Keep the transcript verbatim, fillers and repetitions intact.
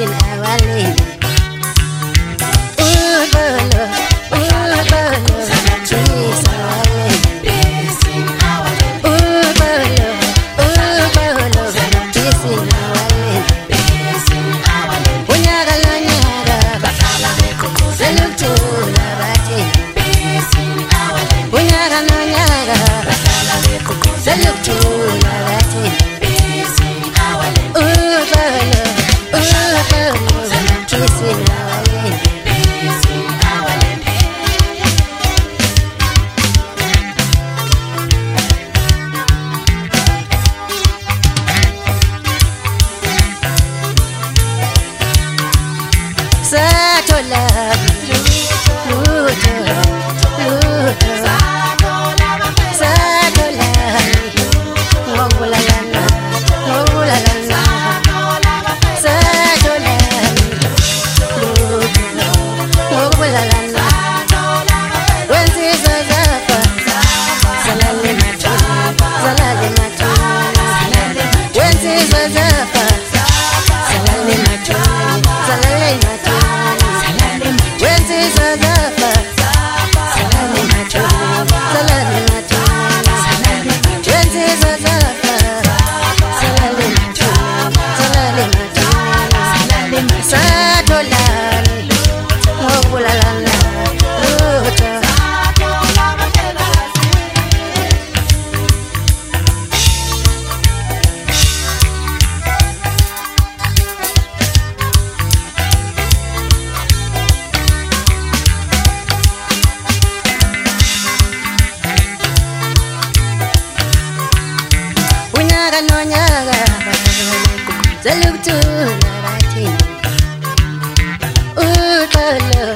in our land. Ubolo, ubolo, trees our land. Ubolo, ubolo, trees in our land. Unyaga la nyaga, salute to la bati. Unyaga la nyaga, salute to la bati. Ubolo, ubolo, trees in our land. Satola, Luto, Luto, Satola, Mogulalana, Mogulalana, Satola, Luto, Mogulalana. When this is up, Salale Matu, Salale Matu. When this is up, Salale Matu, Salale Matu. When this is up, Salale Matu, Salale Matu. When this is up, Salale Matu, Salale Matu. Satola, Mogulalana, Luto. Unyaga no nyaga, salute to la bati. Ubolo,